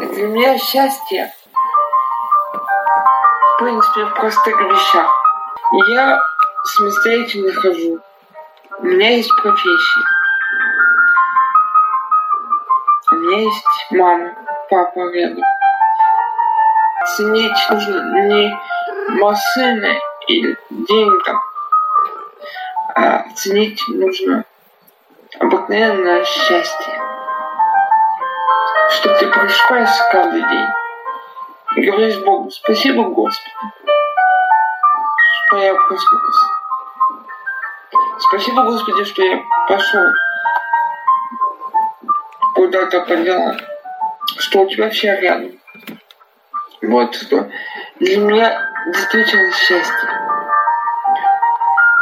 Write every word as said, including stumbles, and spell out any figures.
Для меня счастье, в принципе, в простых вещах. Я самостоятельно хожу. У меня есть профессия. У меня есть мама, папа рядом. Ценить нужно не машины или деньги, а ценить нужно обыкновенное счастье. Что ты просыпаешься каждый день и говоришь Богу: спасибо, Господи, что я проснулся. Спасибо, Господи, что я пошел куда-то по делам, что у тебя все рядом. Вот что для меня действительно счастье.